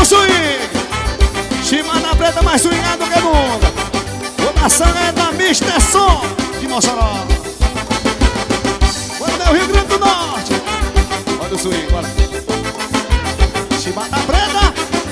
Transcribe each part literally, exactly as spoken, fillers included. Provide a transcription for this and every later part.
swing. Chimana preta mais swingado que nunca. O nação é da mister Som de Mossoró. Olha o Rio Grande do Norte. Olha o swing, bora. Chimana preta.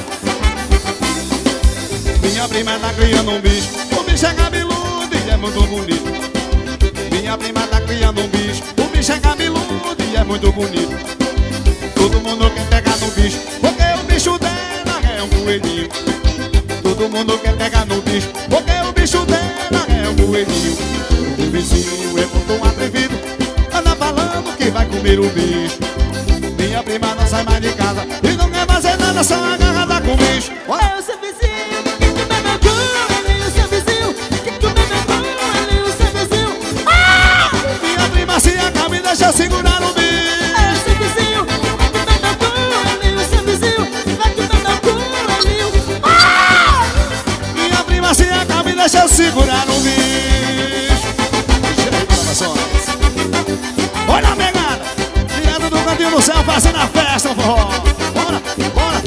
Minha prima tá criando um bicho. O bicho é cabeludo e é muito bonito. Minha prima tá criando um bicho. O bicho é cabeludo e é muito bonito. Todo mundo quer pegar no bicho, porque o bicho dela é um coelhinho. Todo mundo quer pegar no bicho, porque o bicho dela é um coelhinho. O vizinho é muito atrevido, anda falando que vai comer o bicho. Minha prima não sai mais de casa e não quer fazer nada, só agarrada com o bicho. É o seu vizinho que quer comer meu cu. Ele é o seu vizinho que quer comer meu cu. Ele é o seu vizinho. Ah! Minha prima se acalma e deixa eu segurar o bicho. É o seu vizinho que quer comer meu cu. Ele é o seu vizinho que vai comer meu cu. Ele é o... Ah! Minha prima se acalma e deixa eu segurar o bicho. Cheio de gravações. Olha a pegada, direto do cantinho do céu, fazendo a festa, forró. Bora, bora.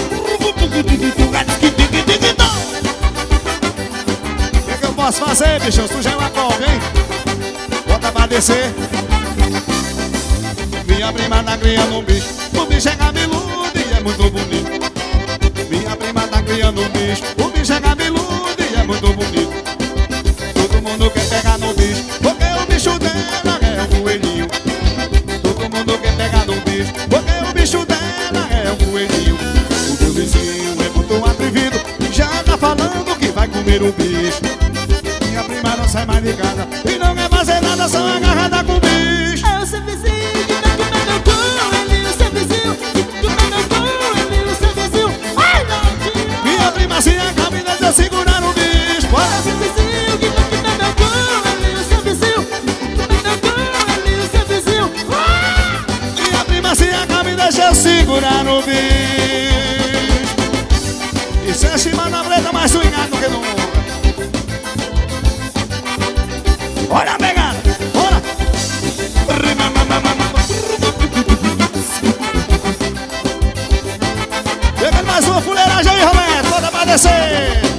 O que, que eu posso fazer, bicho? Tu já é uma cobra, hein? Bota pra descer. Minha prima tá criando um bicho. O bicho é cabeludo e é muito bonito. Minha prima tá criando um bicho. O bicho é cabeludo e é muito bonito. Todo mundo quer pegar no bicho, porque o bicho dela é um coelhinho. Todo mundo quer pegar no bicho, porque o bicho dela é um coelhinho. O meu vizinho é muito atrevido, já tá falando que vai comer o bicho. Minha prima não sai mais de casa e não quer fazer nada, só agarrada com o bicho. É o seu vizinho que vai comer meu cu. Ele é o seu vizinho que vai comer meu cu. Ele é o seu vizinho. Ai, não. Minha prima se acalma e deixa eu segurar o bicho. É o seu vizinho que vai comer meu cu. Ele é o seu vizinho que vai comer meu cu. Ele é o seu vizinho. Ah! Minha prima se acalma e deixa eu segurar o bicho. Isso é chimana preta mais swingado que nunca.